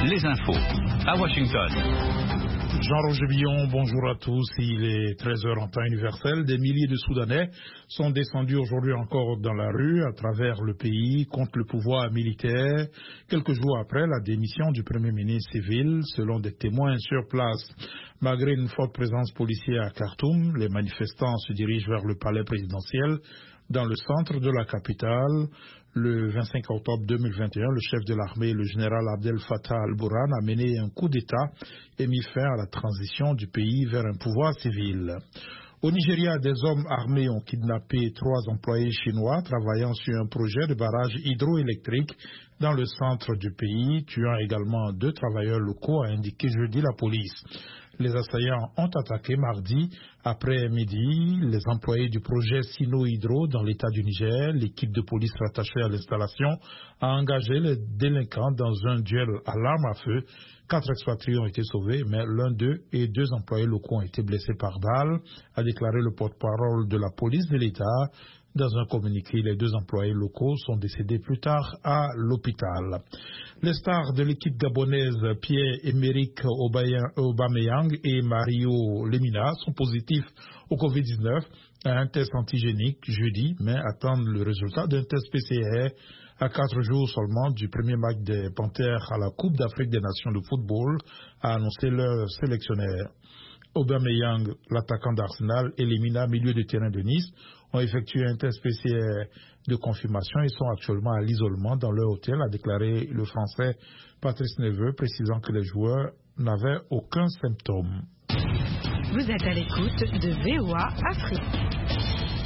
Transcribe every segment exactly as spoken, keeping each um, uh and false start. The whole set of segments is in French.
les infos à Washington. Jean-Roger Billon, bonjour à tous. Il est treize heures en temps universel. Des milliers de Soudanais sont descendus aujourd'hui encore dans la rue à travers le pays contre le pouvoir militaire, quelques jours après la démission du Premier ministre civil, selon des témoins sur place. Malgré une forte présence policière à Khartoum, les manifestants se dirigent vers le palais présidentiel dans le centre de la capitale. Le vingt-cinq octobre deux mille vingt et un, le chef de l'armée, le général Abdel Fattah al-Burhan, a mené un coup d'État et mis fin à la transition du pays vers un pouvoir civil. Au Nigeria, des hommes armés ont kidnappé trois employés chinois travaillant sur un projet de barrage hydroélectrique dans le centre du pays, tuant également deux travailleurs locaux, a indiqué jeudi la police. Les assaillants ont attaqué mardi après-midi les employés du projet Sino-Hydro dans l'état du Niger. L'équipe de police rattachée à l'installation a engagé les délinquants dans un duel à l'arme à feu. Quatre expatriés ont été sauvés, mais l'un d'eux et deux employés locaux ont été blessés par balle, a déclaré le porte-parole de la police de l'État. Dans un communiqué, les deux employés locaux sont décédés plus tard à l'hôpital. Les stars de l'équipe gabonaise Pierre-Emerick Aubameyang et Mario Lemina sont positifs au covid dix-neuf à un test antigénique jeudi, mais attendent le résultat d'un test P C R à quatre jours seulement du premier match des Panthères à la Coupe d'Afrique des Nations de football, a annoncé leur sélectionneur. Aubameyang, l'attaquant d'Arsenal, et Lemina, milieu de terrain de Nice, ont effectué un test P C R de confirmation et sont actuellement à l'isolement dans leur hôtel, a déclaré le Français Patrice Neveu, précisant que les joueurs n'avaient aucun symptôme. Vous êtes à l'écoute de V O A Afrique.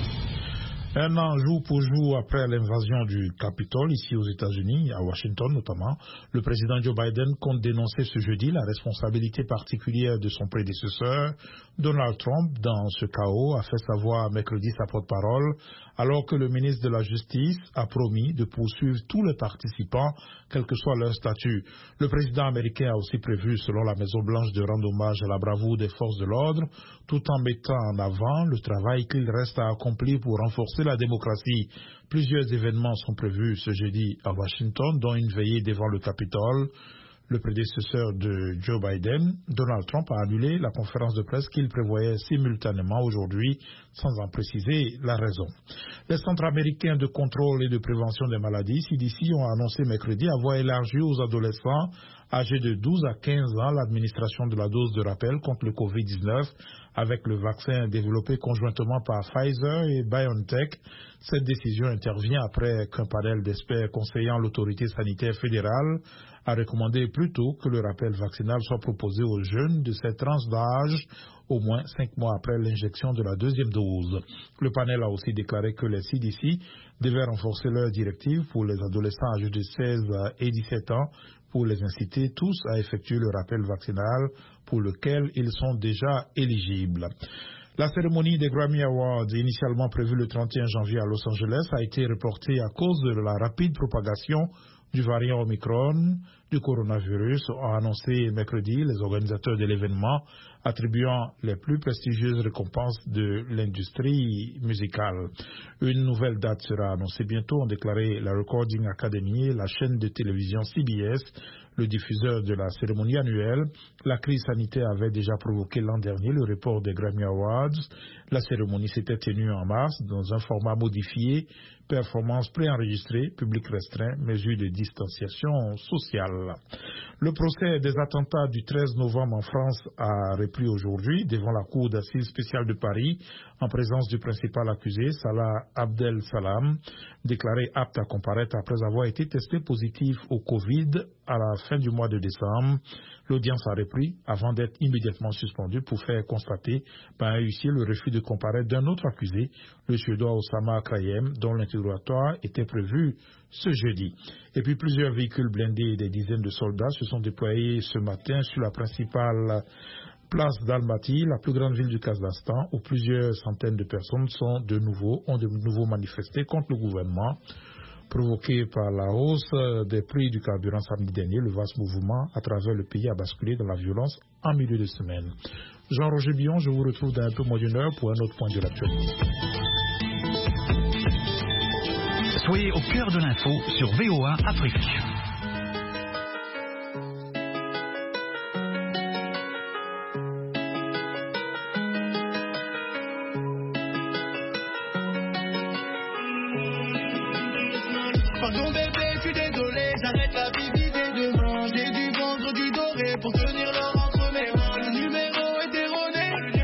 Un an jour pour jour après l'invasion du Capitole, ici aux États-Unis, à Washington notamment, le président Joe Biden compte dénoncer ce jeudi la responsabilité particulière de son prédécesseur. Donald Trump, dans ce chaos, a fait savoir mercredi sa porte-parole, alors que le ministre de la Justice a promis de poursuivre tous les participants, quel que soit leur statut. Le président américain a aussi prévu, selon la Maison-Blanche, de rendre hommage à la bravoure des forces de l'ordre, tout en mettant en avant le travail qu'il reste à accomplir pour renforcer la démocratie. Plusieurs événements sont prévus ce jeudi à Washington, dont une veillée devant le Capitole. Le prédécesseur de Joe Biden, Donald Trump, a annulé la conférence de presse qu'il prévoyait simultanément aujourd'hui, sans en préciser la raison. Les centres américains de contrôle et de prévention des maladies, C D C, ont annoncé mercredi avoir élargi aux adolescents âgés de douze à quinze ans l'administration de la dose de rappel contre le covid dix-neuf avec le vaccin développé conjointement par Pfizer et BioNTech. Cette décision intervient après qu'un panel d'experts conseillant l'autorité sanitaire fédérale a recommandé plutôt que le rappel vaccinal soit proposé aux jeunes de cette tranche d'âge au moins cinq mois après l'injection de la deuxième dose. Le panel a aussi déclaré que les C D C devaient renforcer leurs directives pour les adolescents âgés de seize et dix-sept ans pour les inciter tous à effectuer le rappel vaccinal pour lequel ils sont déjà éligibles. La cérémonie des Grammy Awards, initialement prévue le trente et un janvier à Los Angeles, a été reportée à cause de la rapide propagation du variant Omicron du coronavirus, ont annoncé mercredi les organisateurs de l'événement, attribuant les plus prestigieuses récompenses de l'industrie musicale. Une nouvelle date sera annoncée bientôt, ont déclaré la Recording Academy et la chaîne de télévision C B S, le diffuseur de la cérémonie annuelle. La crise sanitaire avait déjà provoqué l'an dernier le report des Grammy Awards. La cérémonie s'était tenue en mars dans un format modifié, performance préenregistrée, public restreint, mesure de distanciation sociale. Le procès des attentats du treize novembre en France a repris aujourd'hui devant la Cour d'assises spéciale de Paris en présence du principal accusé, Salah Abdel Salam, déclaré apte à comparaître après avoir été testé positif au Covid à la fin du mois de décembre. L'audience a repris avant d'être immédiatement suspendue pour faire constater par un huissier le refus de comparaître d'un autre accusé, le Suédois Osama Krayem, dont l'interrogatoire était prévu ce jeudi. Et puis plusieurs véhicules blindés et des dizaines de soldats se sont déployés ce matin sur la principale place d'Almaty, la plus grande ville du Kazakhstan, où plusieurs centaines de personnes sont de nouveau, ont de nouveau manifesté contre le gouvernement. Provoqué par la hausse des prix du carburant samedi dernier, le vaste mouvement à travers le pays a basculé dans la violence en milieu de semaine. Jean-Roger Billon, je vous retrouve dans un peu moins d'une heure pour un autre point de l'actualité. Soyez au cœur de l'info sur V O A Afrique. Pardon bébé, je suis désolé, j'arrête la vivité demain. J'ai dû vendre du doré pour tenir l'or entre mes mains. Le numéro est erroné,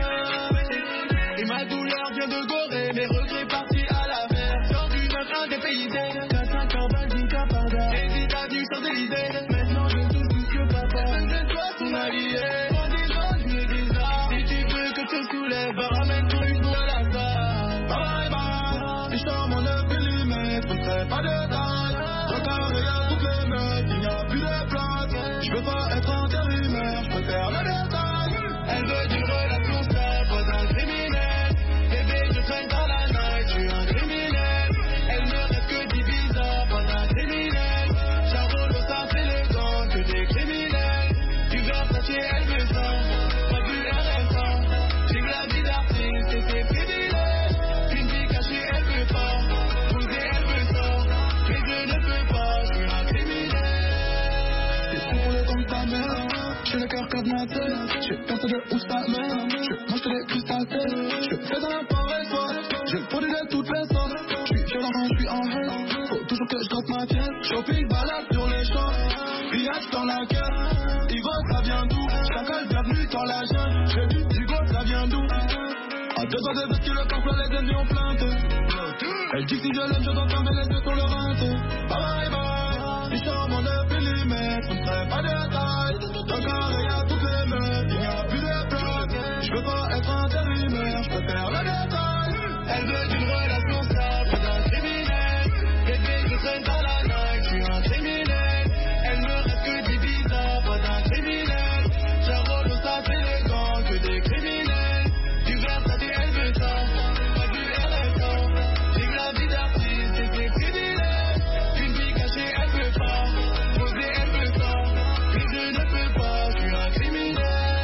et ma douleur vient de Gorée. Mes regrets partis à la mer. Sors du neuf indépaysé, quatre cinq carbone d'une capada. Hésite à du Champs-Élysées, maintenant je touche tout ce que papa. C'est toi ton allié, moi déjà je me désarme. Si tu veux que tu soulèves, ramène-toi une boule à la salle. Bye bye, si je tombe en neuf millimètres, je ne ferai pas de taille. Encore il y a toutes les meufs, il n'y a plus de place. Je veux pas être intérimaire, je préfère le détail. Elle veut d'une relation stable, pas un criminel. Bébé, je traîne dans la night, je suis un criminel. Elle ne reste que d'Ibiza, pas un criminel. J'arrole au sens élégant, que des criminels. Du Versace, elle veut ça, pas du R S A. J'ai que la vie d'artiste et ses privilèges. Une vie cachée, elle veut pas, poser, elle veut ça. Mais je ne peux pas, je suis un criminel. C'est pour le temps de ta mère, j'ai le cœur cadenassé. J'ai percé de où ça mène, j'ai mangé des crustacés. Je fais dans la forêt, toi, j'ai le produit de toutes les sortes. Je suis violent quand je suis en haine, faut toujours que je gratte ma pièce. Shopping, balade sur les champs, pillage dans la caisse. Igo, ça vient d'où? Chacal, bienvenue dans la jungle. J'ai dit, Igo, ça vient d'où? À deux doigts de vestir le parfum, les ennemis ont plainte. Elle dit que si je l'aime, je dois fermer les yeux sur le rince. Bye bye, si je sors mon neuf millimètres, je ne ferai pas de taille. Encore il y a toutes les meufs, il n'y a plus de place. Je veux pas être intérimaire, je préfère le détail. Elle veut d'une relation stable, pas d'un criminel. Bébé, je traîne dans la night, je suis un criminel. Elle ne reste que d'Ibiza, pas d'un criminel. J'arrole au sas élégant, que des criminels. Du Versace, elle veut ça, pas du R S A. J'ai que la vie d'artiste et ses privilèges. Une vie cachée, elle veut pas, poser, elle veut ça. Mais je ne peux pas, je suis un criminel.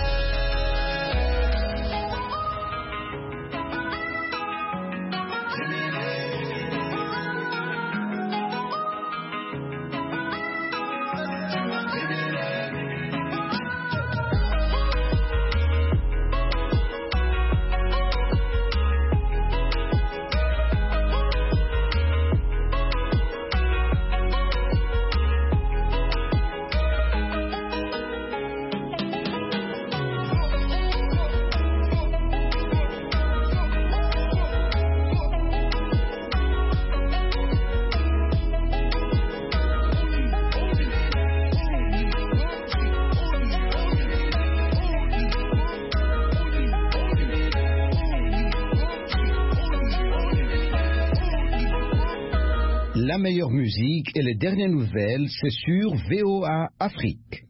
La meilleure musique et les dernières nouvelles, c'est sur V O A Afrique.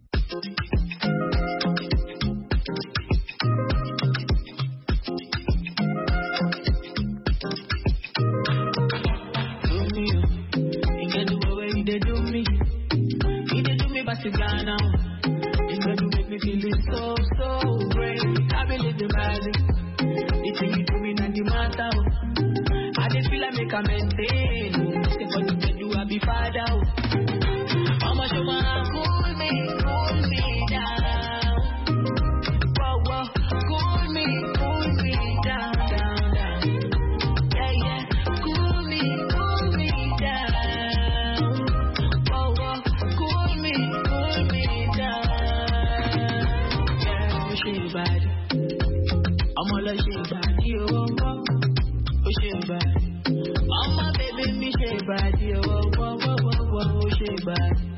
Bad.